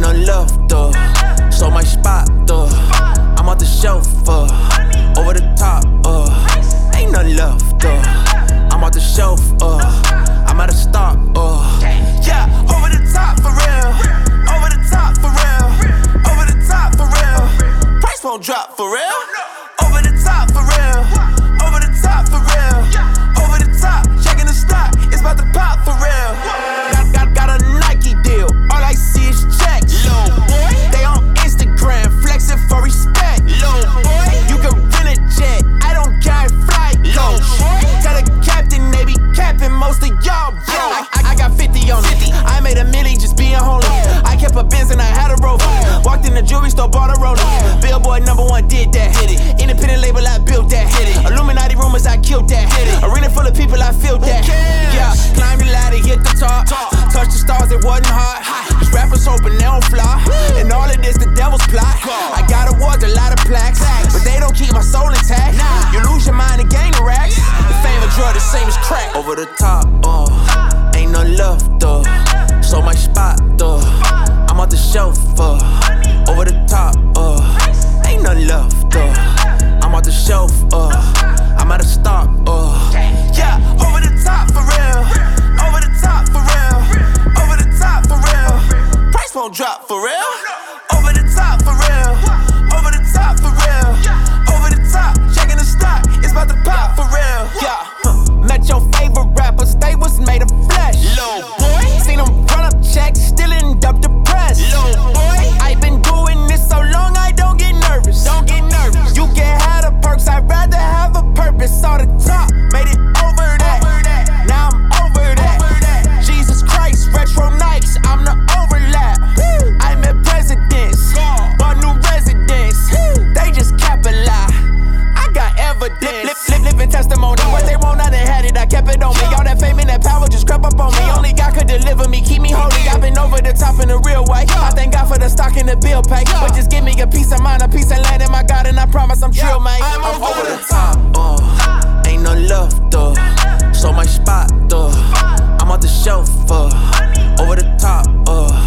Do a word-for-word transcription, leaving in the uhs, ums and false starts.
no love, though. So my spot, though. I'm off the shelf, uh. Over the top, uh. Ain't no love, though. I'm off the shelf, uh. I'm at a stop, uh. Yeah, over the top for real. Over the top for real. Over the top for real. Price won't drop for real. Over the top for real. Over the top for real. Over the top, checking the stock. It's about to pop for real. Got, got, got a Nike deal. All I see is checks. Low boy. They on Instagram flexing for respect. Low boy. You can rent a jet. I don't carry flight. Low boy. Tell the captain they be capping most of y'all, bro. I, I, I got fifty on it. I made a milli just being holy. I kept a Benz and I had a Rover. Walked in the jewelry store, bought a roller. Billboard number one did that. Hit it. Independent label, I built that. Hit it. Illuminati rumors, I killed that. Hit it. Arena full of people, I feel that. Yeah, climb the ladder, hit the top. Touch the stars, it wasn't hot. These rappers hoping they don't fly. And all of this, the devil's plot. I got awards, a lot of plaques, but they don't keep my soul intact. You lose your mind and gain the racks. The fame of drug, the same as crack. Over the top, uh, ain't no love, though. So my spot, though. I'm off the shelf, uh. Over the top, uh, ain't no love, though. I'm off the shelf, uh. I'm at a stop, uh. Yeah, over the top for real. Over the top for real. Over the top for real. Price won't drop for real. Over the top for real. Over the top for real. Over the top, checking the stock. It's about to pop for real. Yeah, met your favorite rappers, they was made of flesh. Low boy, seen them run up checks, still end up depressed. Low boy, I been doing this so long I don't get nervous. Don't get nervous. You can have the perks, I'd rather have a purpose. Saw the top, made it over that. Now I'm over that. Jesus Christ, retro Nikes, I'm the overlap. I met presidents, bought new residence. They just cap a lie. I got evidence. Lip, lip, living testimony. What they want, I done had it. I kept it on me. All that fame and that power just crept up on me. Only God could deliver me, keep me holy. I've been over the top in a real way. I thank God for the stock and the bill pay. But just give me a piece of mind, a piece of land in my God, and I promise I'm true, man. I'm over the top, uh. Ain't no love, though. So my spot, though. I'm off the shelf, uh. Over the top, uh.